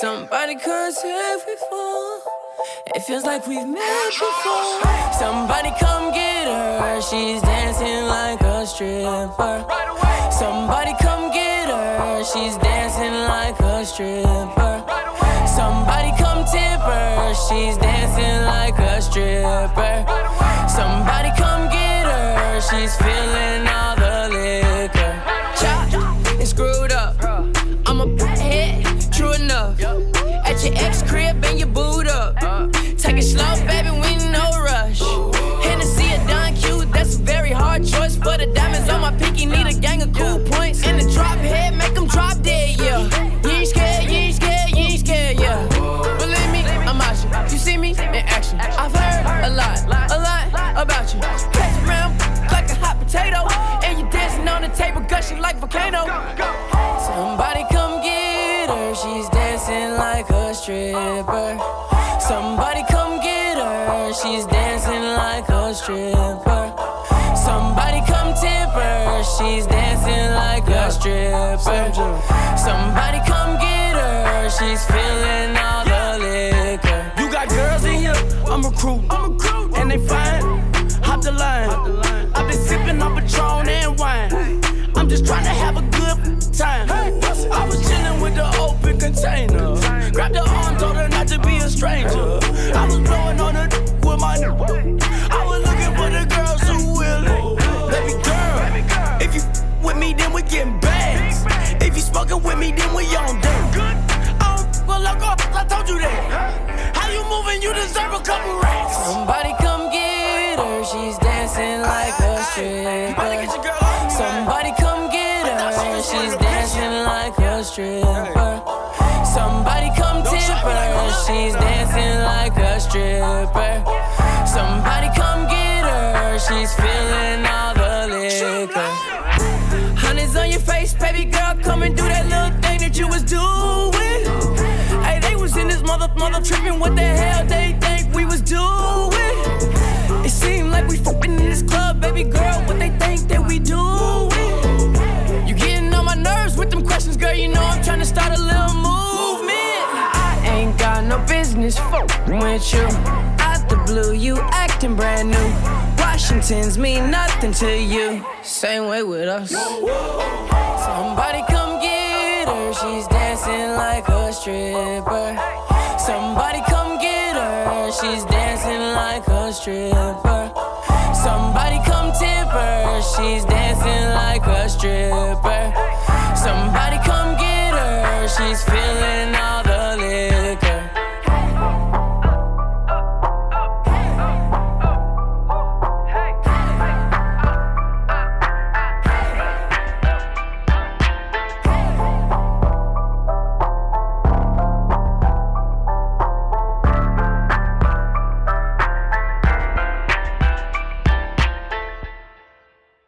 Somebody come save me for. It feels like we've met before. Somebody come get her. She's dancing like a stripper. Somebody come get her. She's dancing like a stripper. Somebody come tip her. She's dancing like a stripper. Somebody come get her. She's feeling all the liquor. Chopped and screwed up. I'm a head, true enough. At your ex crib and your boot up. Take it slow, baby, we no rush. Hennessy or Don Q, that's a very hard choice. For the diamonds on my pinky, need a gang of cool points. In the drop head, make them drop dead, yeah. You ain't scared, you ain't scared, you ain't scared, yeah. Believe me, I'm out here. You see me in action. I've heard a lot about you. Catch around like a hot potato. And you dancing on the table, gushing like volcano. Somebody come get her, she's dancing like a stripper. Somebody come get her, she's dancing like a stripper. Somebody come tip her, she's dancing like a stripper. Somebody come get her, she's feeling all the liquor. You got girls in here, I'm recruiting, and they fine, hop the line. I've been sipping on Patron and wine. I'm just trying to have a good time. I was chilling with the open container. Grabbed her arm, told her not to be a stranger. I was blowing on her with my I was looking for the girls who will it. Baby girl, if you with me, then we getting bags. If you smoking with me, then we on dirt. I don't go loco, I told you that. How you moving? You deserve a couple racks. Somebody come get her, she's dancing like a stripper. Somebody come get her, she's dancing like a stripper. Somebody come tip her, she's dancing like a stripper. Somebody come get her, she's feeling all the liquor. Honey's on your face, baby girl, come and do that little thing that you was doing. Hey, they was in this mother tripping, what the hell they think we was doing? It seemed like we fucking in this club, baby girl, what they think that we doing? You getting on my nerves with them questions, girl, you know I'm trying to start a little movement. I ain't got no business fucking with you. Out the blue, you acting brand new. Washingtons mean nothing to you. Same way with us. Somebody come get her, she's dancing like a stripper. Somebody come get her, she's dancing like a stripper. Somebody come tip her, she's dancing like a stripper. Somebody